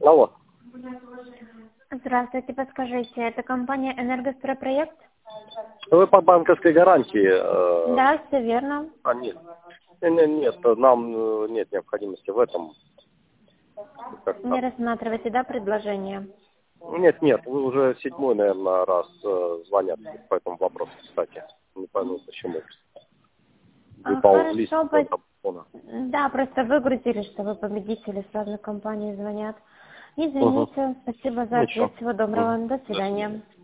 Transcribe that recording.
Алло. Здравствуйте, подскажите, это компания «Энергостройпроект»? Вы по банковской гарантии? Да, все верно. Нет. Нет, нам нет необходимости в этом. Не рассматриваете, да, предложение? Нет, вы уже 7-й, наверное, раз звонят по этому вопросу, кстати. Не пойму, почему. Вы ползли с Хорошо, телефона. да, просто выгрузили, что вы победители, с разных компаний звонят. Извините, спасибо за Ничего. ответ, всего доброго, до свидания.